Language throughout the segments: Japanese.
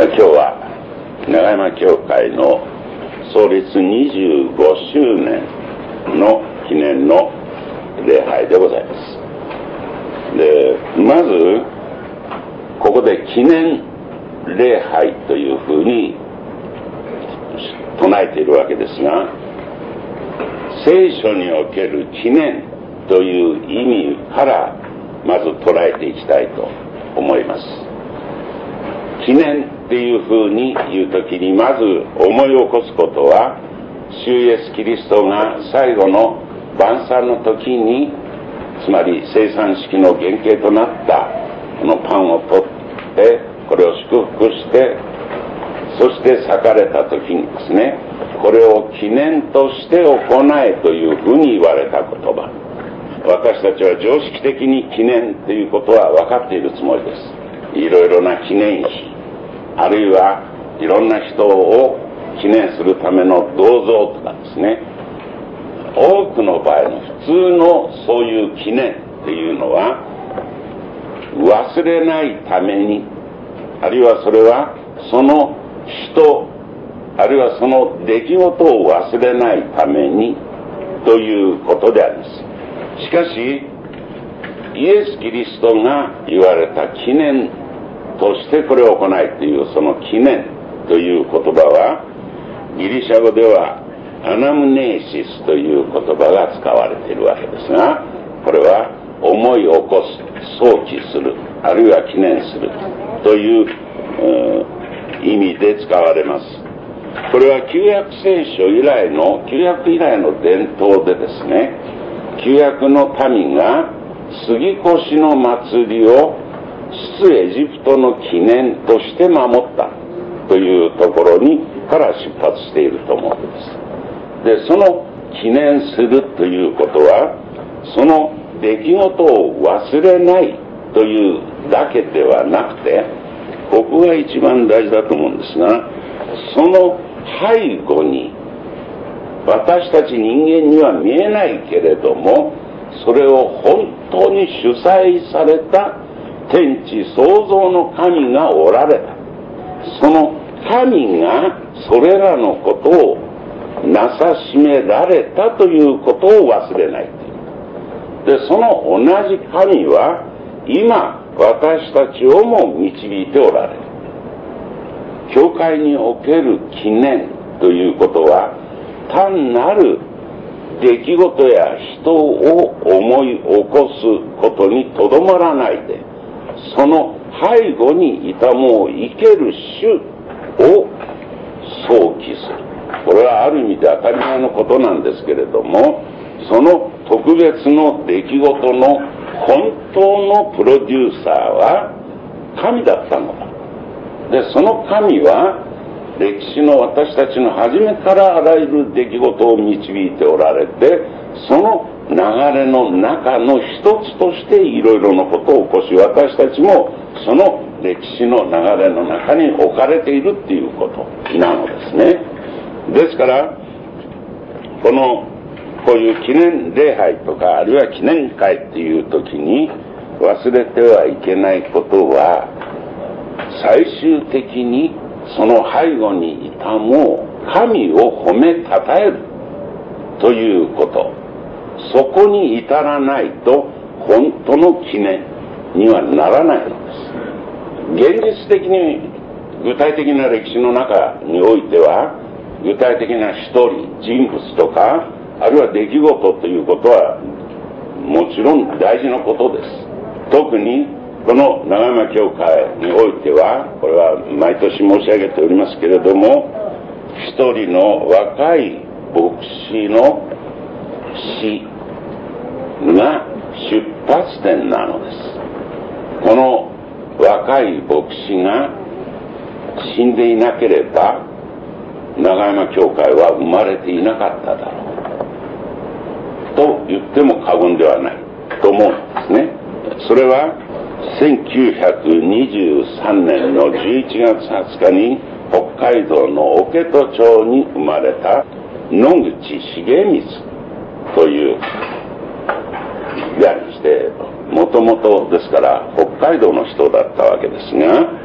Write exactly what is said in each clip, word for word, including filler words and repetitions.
今日は永山教会の創立にじゅうごしゅうねんの記念の礼拝でございます。で、まずここで記念礼拝というふうに唱えているわけですが、聖書における記念という意味からまず捉えていきたいと思います。記念っていうふうに言うときに、まず思い起こすことは、主イエスキリストが最後の晩餐の時に、つまり生産式の原型となったこのパンを取って、これを祝福して、そして裂かれた時にですね、これを記念として行えというふうに言われた言葉。私たちは常識的に記念ということは分かっているつもりです。いろいろな記念碑、あるいはいろんな人を記念するための銅像とかですね、多くの場合の普通のそういう記念っていうのは忘れないために、あるいはそれはその人、あるいはその出来事を忘れないためにということであります。しかしイエス・キリストが言われた記念としてこれを行いというその記念という言葉は、ギリシャ語ではアナムネーシスという言葉が使われているわけですが、これは思い起こす、想起する、あるいは記念するという、うん、意味で使われます。これは旧約聖書以来の旧約以来の伝統でですね、旧約の民が杉越の祭りを出エジプトの記念として守ったというところにから出発していると思うんです。で、その記念するということは、その出来事を忘れないというだけではなくて、ここが一番大事だと思うんですが、その背後に私たち人間には見えないけれども、それを本当に主催された天地創造の神がおられた。その神がそれらのことをなさしめられたということを忘れないという。で、その同じ神は今私たちをも導いておられる。教会における記念ということは、単なる出来事や人を思い起こすことにとどまらないで、その背後にいたもう生ける主を想起する。これはある意味で当たり前のことなんですけれども、その特別の出来事の本当のプロデューサーは神だったのだ。で、その神は歴史の私たちの初めからあらゆる出来事を導いておられて、その流れの中の一つとしていろいろなことを起こし、私たちもその歴史の流れの中に置かれているっていうことなのですね。ですからこのこういう記念礼拝とか、あるいは記念会っていう時に忘れてはいけないことは、最終的にその背後にいたもう神を褒めたたえるということ、そこに至らないと本当の記念にはならないのです。現実的に具体的な歴史の中においては、具体的な一人人物とか、あるいは出来事ということはもちろん大事なことです。特にこの永山教会においては、これは毎年申し上げておりますけれども、一人の若い牧師の死が出発点なのです。この若い牧師が死んでいなければ、永山教会は生まれていなかっただろうと言っても過言ではないと思うんですね。それはせんきゅうひゃくにじゅうさんねんのじゅういちがつはつかに北海道の置戸町に生まれた野口重光というでありまして、もともとですから北海道の人だったわけですが、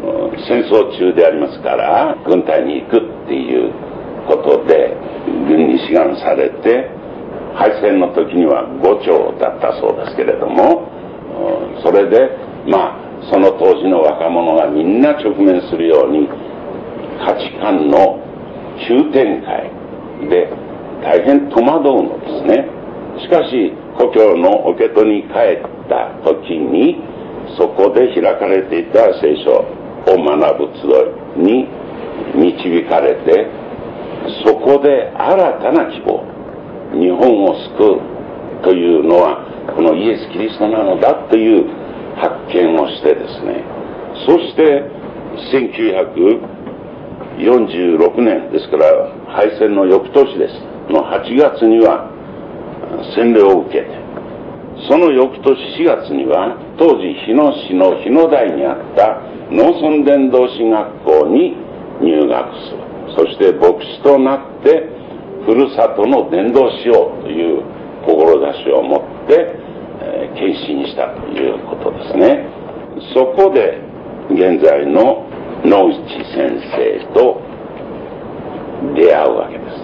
戦争中でありますから軍隊に行くっていうことで軍に志願されて、敗戦の時にはご長だったそうですけれども、それでまあその当時の若者がみんな直面するように価値観の急展開で大変戸惑うのですね。しかし故郷の桶戸に帰った時に、そこで開かれていた聖書を学ぶ集いに導かれて、そこで新たな希望、日本を救うというのはこのイエス・キリストなのだという発見をしてですね、そしてせんきゅうひゃくよんじゅうろくねんですから敗戦の翌年ですのはちがつには洗礼を受けて、その翌年しがつには当時日野市の日野台にあった農村伝道師学校に入学する。そして牧師となってふるさとの伝道しようという志を持って、えー、献身したということですね。そこで現在の野内先生と出会うわけです。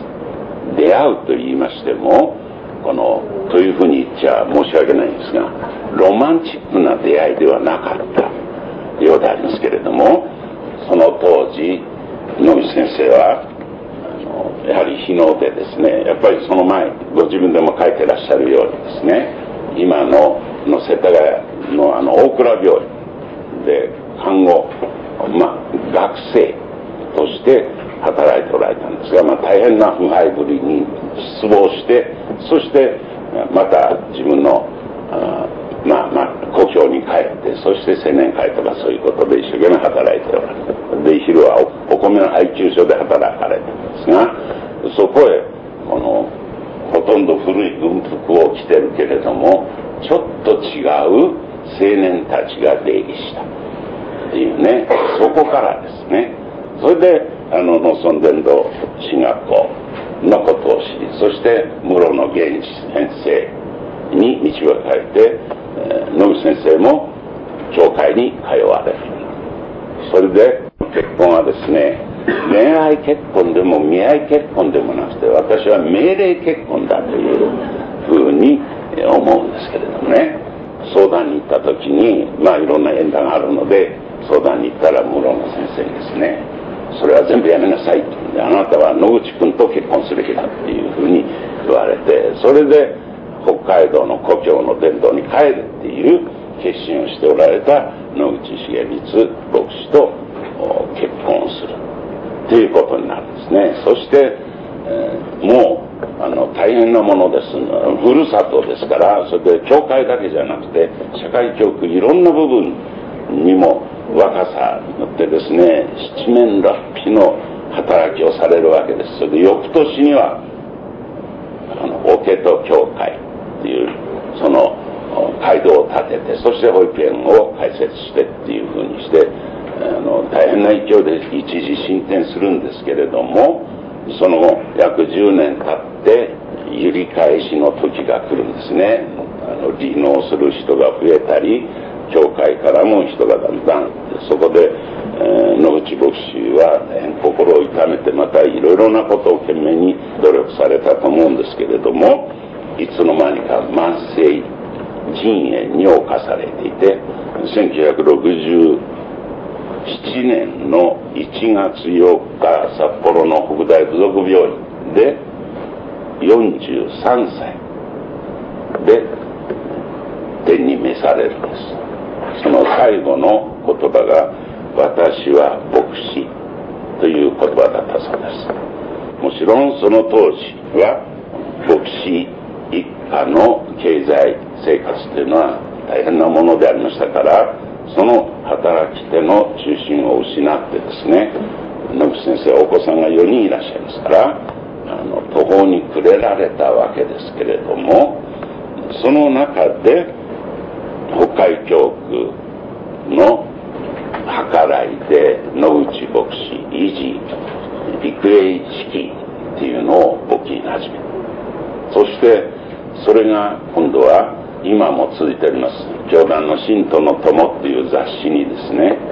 出会うと言いましても、このというふうに言っちゃ申し訳ないんですが、ロマンチックな出会いではなかったようでありますけれども、その当時野口先生はあのやはり日野でですね、やっぱりその前ご自分でも書いてらっしゃるようにですね、今のの世田谷のあの大倉病院で看護、まあ、学生として働いておられたんですが、まあ、大変な腐敗ぶりに失望して、そしてまた自分のあまあまあ故郷に帰って、そして青年会とかそういうことで一生懸命働いておられた。で昼は お, お米の配給所で働かれたんですが、そこへこのほとんど古い軍服を着てるけれどもちょっと違う青年たちが出入りしたっていうね、そこからですね、それであの農村伝道師学校のことを知り、そして室野源先生に導かれて、えー、野口先生も教会に通われる。それで結婚はですね、恋愛結婚でも見合い結婚でもなくて、私は命令結婚だというふうに思うんですけれどもね、相談に行った時にまあいろんな縁談があるので、相談に行ったら室野先生にですね、それは全部やめなさいと。あなたは野口君と結婚すべきだっていうふうに言われて、それで北海道の故郷の伝道に帰るっていう決心をしておられた野口重光牧師と結婚するということになるんですね。そして、えー、もうあの大変なものです。ふるさとですから、それで教会だけじゃなくて社会教育いろんな部分にも若さによってですね、七面六臂の働きをされるわけです。それで翌年にはあの桶戸教会っていうその街道を建てて、そして保育園を開設してっていうふうにして、あの大変な勢いで一時進展するんですけれども、その後約じゅうねん経って揺り返しの時が来るんですね。あの離農する人が増えたり、教会からも人がだんだん、そこで、えー、野口牧師は大変心を痛めて、またいろいろなことを懸命に努力されたと思うんですけれども、いつの間にか慢性腎炎に侵されていて、せんきゅうひゃくろくじゅうななねんのいちがつよっか、札幌の北大附属病院でよんじゅうさんさいで天に召されるんです。その最後の言葉が私は牧師という言葉だったそうです。もちろんその当時は牧師一家の経済生活というのは大変なものでありましたから、その働き手の中心を失ってですね、野口先生はお子さんがよにんいらっしゃいますから、あの途方に暮れられたわけですけれども、その中で北海教区の計らいで野口牧師維持育英資金っていうのを募金始めた。そしてそれが今度は今も続いております教団の信徒の友っていう雑誌にですね、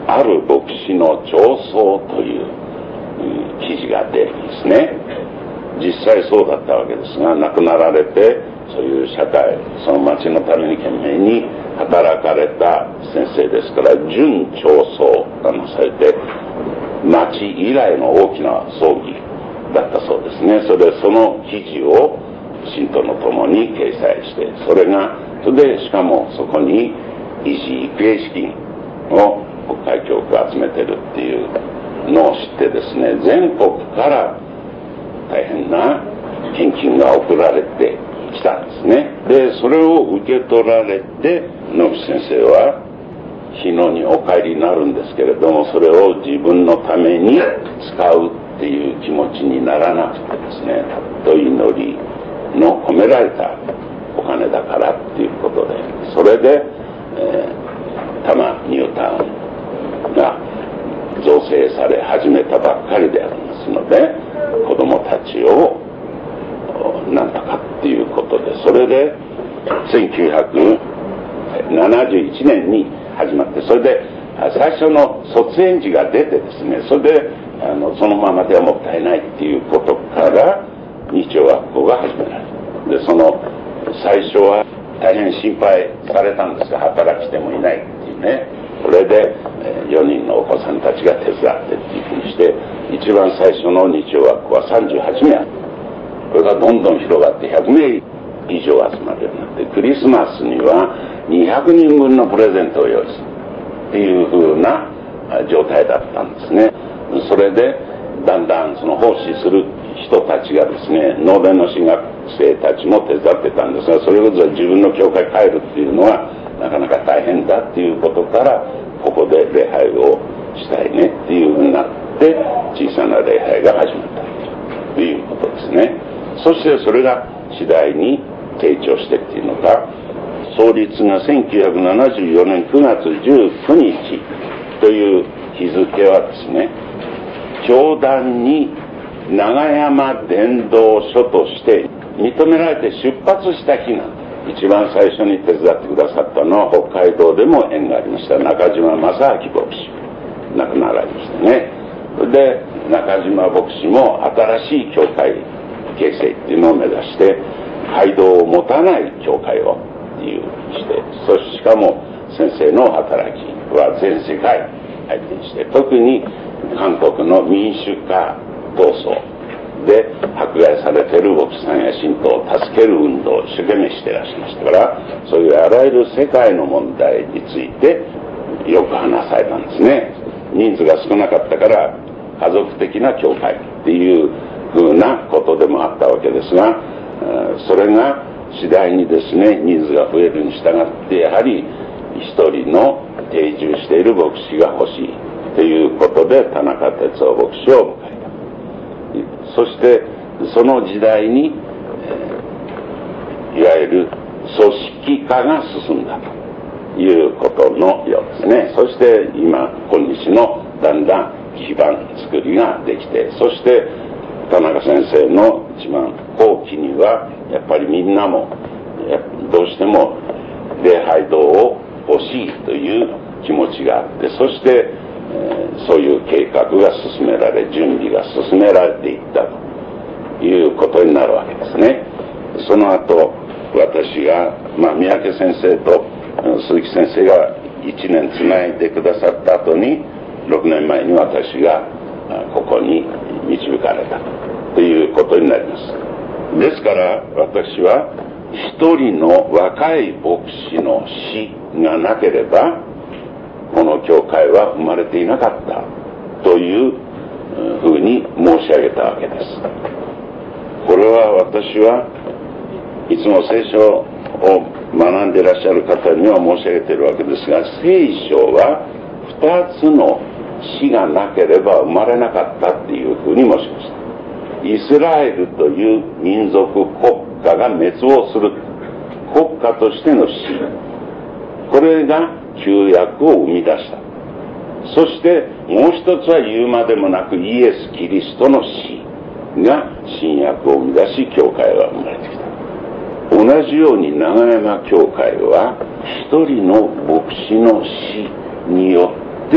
ある牧師の長宗という、うん、記事が出るんですね。実際そうだったわけですが、亡くなられて、そういう社会、その町のために懸命に働かれた先生ですから、準長宗がなされて、町以来の大きな葬儀だったそうですね。それでその記事を信徒のともに掲載して、それが、それでしかもそこに維持育営資金を国会教区が集めてるっていうのを知ってですね、全国から大変な献金が送られてきたんですね。で、それを受け取られて、野口先生は日野にお帰りになるんですけれども、それを自分のために使うっていう気持ちにならなくてですね、たっと祈りの込められたお金だからっていうことで、それで、えー、多摩ニュータウンが造成され始めたばっかりでありますので、子供たちをなんとかっていうことで、それでせんきゅうひゃくななじゅういちねんに始まって、それで最初の卒園児が出てですね、それであのそのままではもったいないっていうことから日曜学校が始められる。で、その最初は大変心配されたんですが、働き手もいないっていうね。それでよにんのお子さんたちが手伝ってっていうふうにして、一番最初の日曜学校はさんじゅうはちめいある。これがどんどん広がってひゃくめい以上集まるようになって、クリスマスにはにひゃくにんぶんのプレゼントを用意するっていうふうな状態だったんですね。それでだんだんその奉仕する人たちがですね、農電の進学生たちも手伝ってたんですが、それこそ自分の教会帰るっていうのはなかなか大変だっていうことから、ここで礼拝をしたいねっていうふうになって、小さな礼拝が始まったということですね。そしてそれが次第に成長してっていうのが、創立がせんきゅうひゃくななじゅうよねんくがつじゅうくにちという日付はですね、教団に長山伝道所として認められて出発した日なんです。一番最初に手伝ってくださったのは、北海道でも縁がありました中島正明牧師、亡くなられましたね。で、中島牧師も新しい教会形成っていうのを目指して、街道を持たない教会をっていうして、そしてしかも先生の働きは全世界相手にして、特に韓国の民主化闘争で迫害されている牧師さんや信徒を助ける運動を一生懸命していらっしゃいましたから、そういうあらゆる世界の問題についてよく話されたんですね。人数が少なかったから家族的な教会っていうふうなことでもあったわけですが、それが次第にですね、人数が増えるに従ってやはり一人の定住している牧師が欲しいということで田中哲夫牧師を迎えた。そしてその時代に、えー、いわゆる組織化が進んだということのようですね。そして今今日のだんだん基盤作りができて、そして田中先生の一番後期にはやっぱりみんなもどうしても礼拝堂を欲しいという気持ちがあって、そして、えー、そういう計画が進められ、準備が進められていったということになるわけですね。その後私が、まあ、三宅先生と鈴木先生がいちねんつないでくださった後に、ろくねんまえに私がここに導かれたということになります。ですから私は一人の若い牧師の死がなければこの教会は生まれていなかったというふうに申し上げたわけです。これは私はいつも聖書を学んでいらっしゃる方には申し上げているわけですが、聖書は二つの死がなければ生まれなかったっていうふうに申しました。イスラエルという民族国家が滅亡する国家としての死、これが旧約を生み出した。そしてもう一つは言うまでもなくイエス・キリストの死が新約を生み出し、教会は生まれてきた。同じように長山教会は一人の牧師の死によって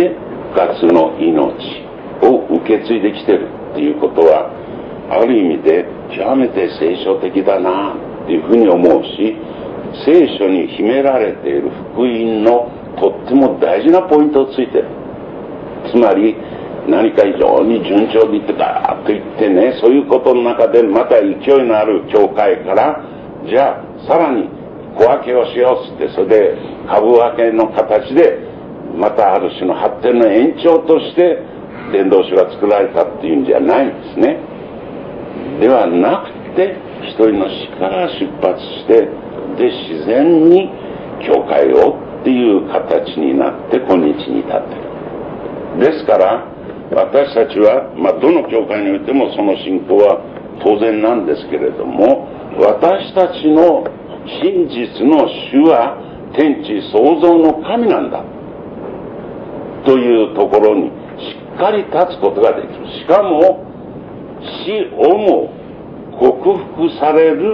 活の命を受け継いできてるっていうことは、ある意味で極めて聖書的だなっていうふうに思うし、聖書に秘められている福音のとっても大事なポイントをついてる。つまり何か非常に順調にいってガーッといってね、そういうことの中でまた勢いのある教会から、じゃあさらに小分けをしようっつって、それで株分けの形でまたある種の発展の延長として伝道師が作られたっていうんじゃないんですね。ではなくて、一人の死から出発して、で自然に教会をっていう形になって今日に至っている。ですから私たちは、まあ、どの教会においてもその信仰は当然なんですけれども、私たちの真実の主は天地創造の神なんだというところにしっかり立つことができる。しかも死をも克服される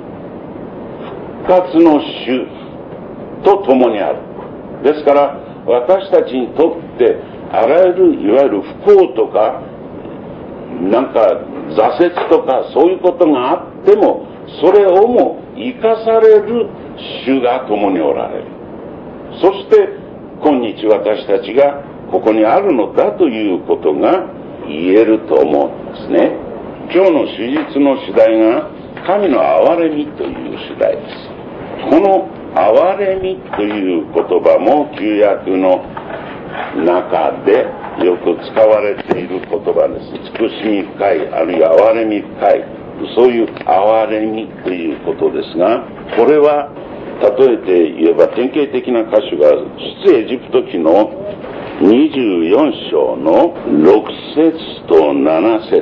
復活の主と共にある。ですから私たちにとってあらゆるいわゆる不幸とかなんか挫折とかそういうことがあっても、それをも生かされる主が共におられる。そして今日私たちがここにあるのだということが言えると思うんですね。今日の主日の主題が神の憐れみという主題です。この憐れみという言葉も旧約の中でよく使われている言葉です。慈しみ深い、あるいは憐れみ深い、そういう憐れみということですが、これは例えて言えば典型的な箇所が出エジプト記のにじゅうよん章のろく節となな節、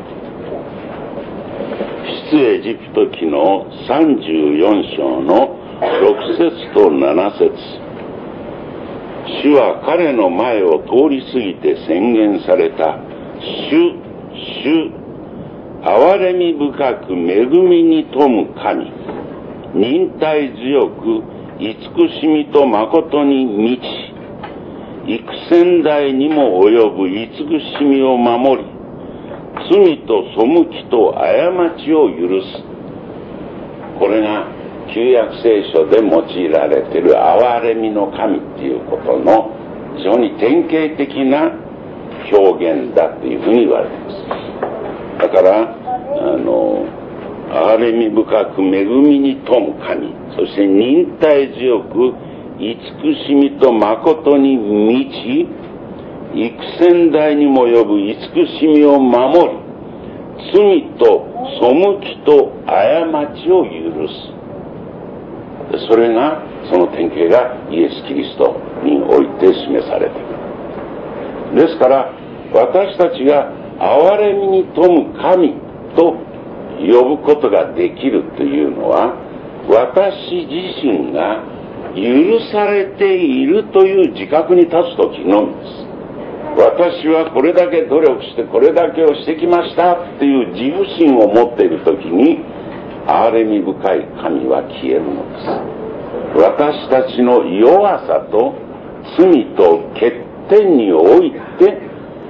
出エジプト記のさんじゅうよん章のろく節となな節。主は彼の前を通り過ぎて宣言された。主、主、憐れみ深く恵みに富む神、忍耐強く慈しみと誠に満ち、幾千代にも及ぶ慈しみを守り、罪と背きと過ちを許す。これが旧約聖書で用いられている憐れみの神っていうことの非常に典型的な表現だというふうに言われています。だからあの憐れみ深く恵みに富む神、そして忍耐強く慈しみと誠に満ち、幾千代にも及ぶ慈しみを守り、罪と背きと過ちを許す。それがその典型がイエス・キリストにおいて示されている。ですから私たちが憐れみに富む神と呼ぶことができるというのは、私自身が許されているという自覚に立つときのみです。私はこれだけ努力してこれだけをしてきましたっていう自負心を持っているときに、憐れみ深い神は消えるのです。私たちの弱さと罪と欠点において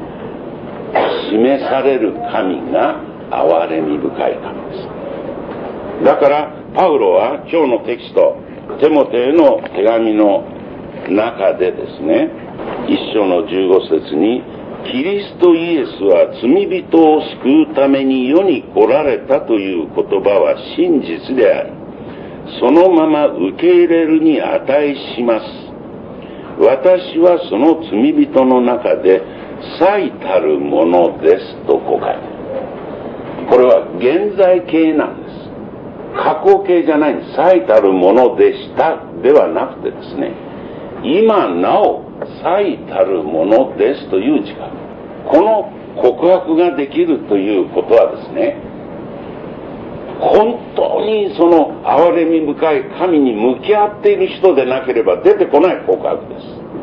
示される神が憐れみ深い神です。だからパウロは今日のテキスト、テモテへの手紙の中でですね、一章のじゅうご節に、キリストイエスは罪人を救うために世に来られたという言葉は真実であり、そのまま受け入れるに値します。私はその罪人の中で最たるものですとこう書いてある。これは現在形なんです。過去形じゃないんです。最たるものでしたではなくてですね、今なお最たるものですという自覚。この告白ができるということはですね、本当にその憐れみ深い神に向き合っている人でなければ出てこない告白です。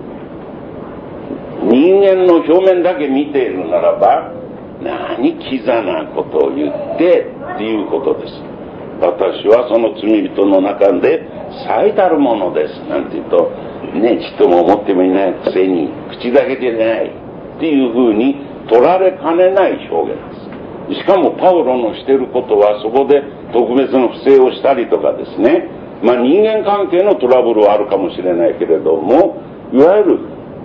人間の表面だけ見ているならば、何キザなことを言ってっていうことです。私はその罪人の中で最たるものですなんて言うと、 ね、ちっとも思ってもいないくせに口だけでないっていうふうに取られかねない表現です。しかもパウロのしていることはそこで特別の不正をしたりとかですね、まあ人間関係のトラブルはあるかもしれないけれども、いわゆる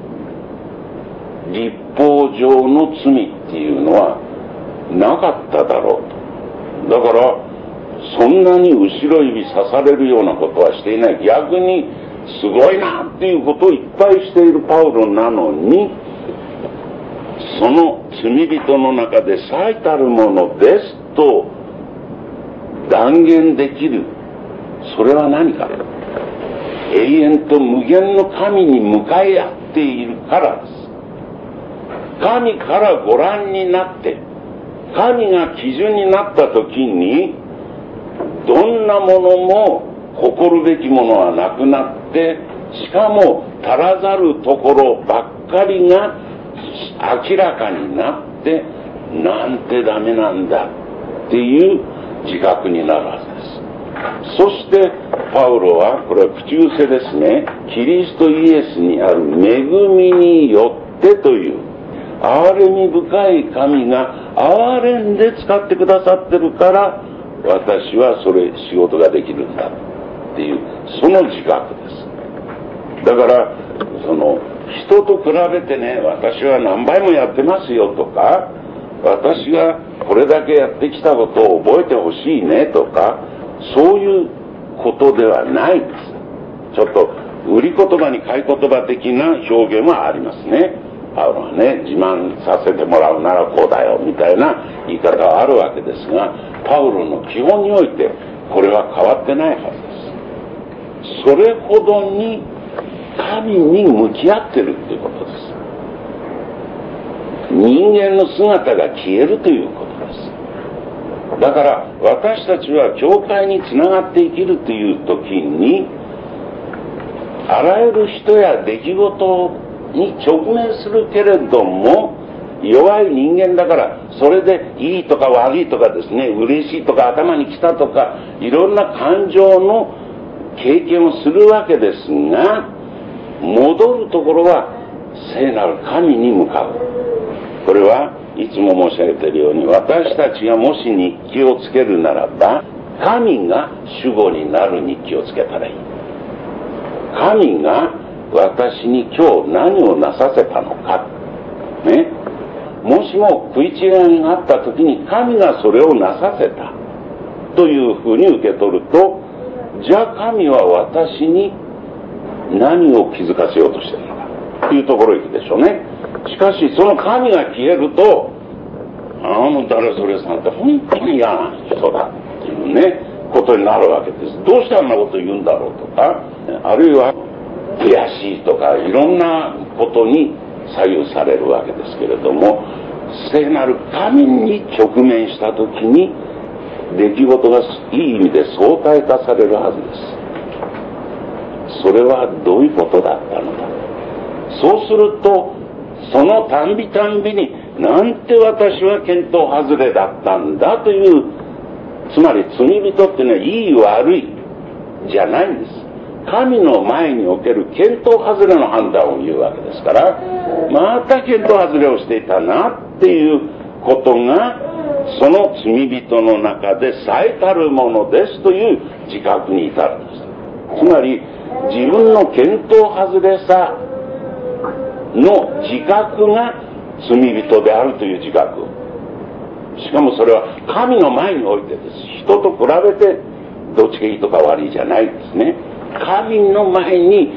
立法上の罪っていうのはなかっただろうと。だからそんなに後ろ指刺されるようなことはしていない。逆にすごいなっていうことをいっぱいしているパウロなのに、その罪人の中で最たるものですと断言できる。それは何か。永遠と無限の神に向かい合っているからです。神からご覧になって、神が基準になった時に、どんなものも誇るべきものはなくなって、しかも足らざるところばっかりが明らかになって、なんてダメなんだっていう自覚になるはずです。そしてパウロは、これは口癖ですね、キリストイエスにある恵みによってという、憐れみ深い神が憐れんで使ってくださってるから、私はそれ仕事ができるんだっていう、その自覚です。だからその人と比べてね、私は何倍もやってますよとか、私がこれだけやってきたことを覚えてほしいねとか、そういうことではないんです。ちょっと売り言葉に買い言葉的な表現はありますね。パウロはね、自慢させてもらうならこうだよみたいな言い方はあるわけですが、パウロの基本においてこれは変わってないはずです。それほどに神に向き合ってるということです。人間の姿が消えるということです。だから私たちは教会につながって生きるという時に、あらゆる人や出来事に直面するけれども、弱い人間だからそれでいいとか悪いとかですね、嬉しいとか頭にきたとか、いろんな感情の経験をするわけですが、戻るところは聖なる神に向かう。これはいつも申し上げているように、私たちがもし日記をつけるならば、神が主語になる日記をつけたらいい。神が私に今日何をなさせたのかね、もしも食い違いがあった時に神がそれをなさせたというふうに受け取ると、じゃあ神は私に何を気づかせようとしているのかというところへ行くでしょうね。しかしその神が消えると、あの誰それさんって本当に嫌な人だっていうねことになるわけです。どうしてあんなこと言うんだろうとか、あるいは悔しいとか、いろんなことに左右されるわけですけれども、聖なる神に直面した時に出来事がいい意味で相対化されるはずです。それはどういうことだったのか。そうするとそのたんびたんびに、なんて私は見当外れだったんだという、つまり罪人ってね、いい悪いじゃないんです。神の前における見当外れの判断を言うわけですから、また見当外れをしていたなっていうことが、その罪人の中で最たるものですという自覚に至るんです。つまり自分の見当外れさの自覚が罪人であるという自覚。しかもそれは神の前においてです。人と比べてどっちがいいとか悪いじゃないですね。神の前に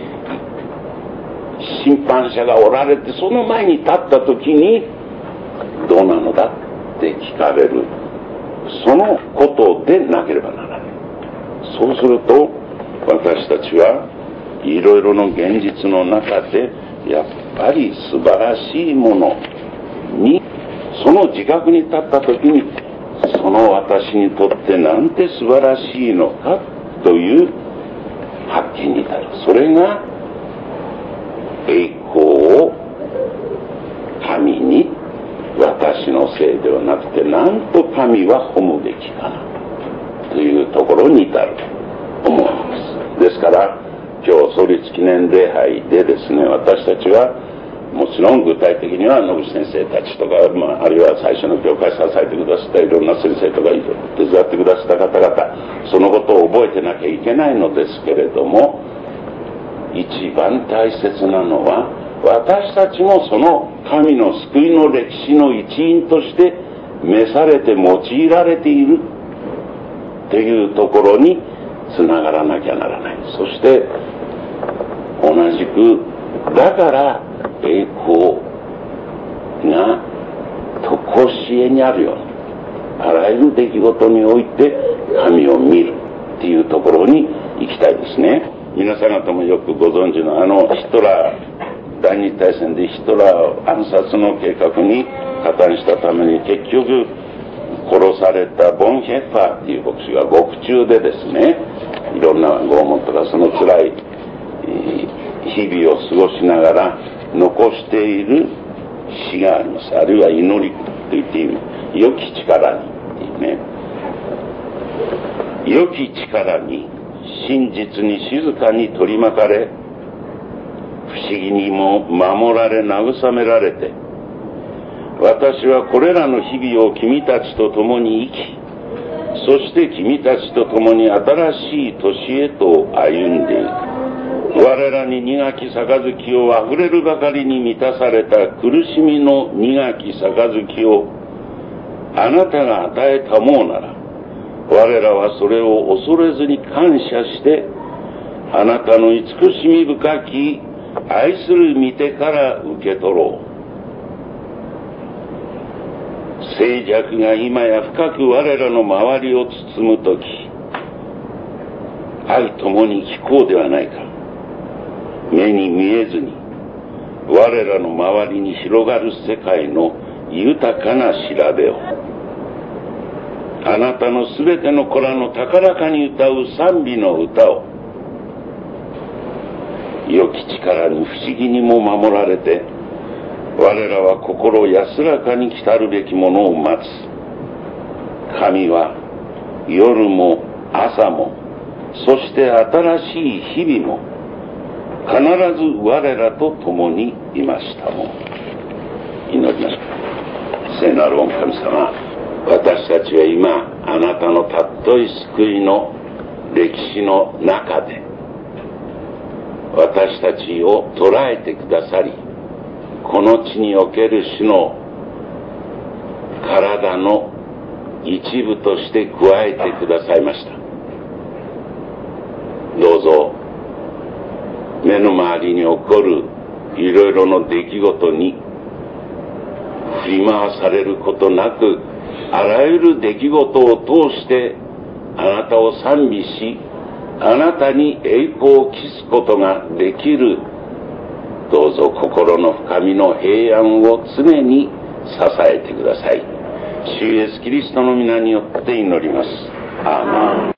審判者がおられて、その前に立った時にどうなのだって聞かれる、そのことでなければならない。そうすると私たちはいろいろの現実の中でやっぱり素晴らしいものに、その自覚に立った時に、その私にとってなんて素晴らしいのかという発見に至る。それが栄光を神に、私のせいではなくて、なんと神は褒むべきかなというところに至ると思います。ですから今日創立記念礼拝でですね、私たちはもちろん具体的には野口先生たちとか、まあ、あるいは最初の教会支えてくださったいろんな先生とか手伝ってくださった方々、そのことを覚えてなきゃいけないのですけれども、一番大切なのは私たちもその神の救いの歴史の一員として召されて用いられているというところにつながらなきゃならない。そして同じくだから栄光が常しえにあるように、あらゆる出来事において神を見るっていうところに行きたいですね。皆さん方もよくご存知のあのヒトラー、第二次大戦でヒトラーを暗殺の計画に加担したために結局殺されたボン・ヘッファーっていう牧師が獄中でですね、いろんな拷問とかその辛い日々を過ごしながら残している詩があります。あるいは祈りと言っている。良き力にっていうね。良き力に真実に静かに取り巻かれ、不思議にも守られ慰められて、私はこれらの日々を君たちと共に生き、そして君たちと共に新しい年へと歩んでいく。我らに苦き杯をあふれるばかりに満たされた苦しみの苦き杯をあなたが与えたもうなら、我らはそれを恐れずに感謝して、あなたの慈しみ深き愛する御手から受け取ろう。静寂が今や深く我らの周りを包むとき、愛ともに聞こうではないか。目に見えずに我らの周りに広がる世界の豊かな調べを、あなたのすべての子らの高らかに歌う賛美の歌を、良き力に不思議にも守られて、我らは心安らかに来たるべきものを待つ。神は夜も朝も、そして新しい日々も必ず我らと共にいましたもん。祈りましょう。聖なる御神様、私たちは今あなたのたっとい救いの歴史の中で私たちを捉えてくださり、この地における主の体の一部として加えてくださいました。どうぞ目の周りに起こるいろいろの出来事に振り回されることなく、あらゆる出来事を通してあなたを賛美し、あなたに栄光を期すことができる、どうぞ心の深みの平安を常に支えてください。主イエスキリストの皆によって祈ります。アーメン。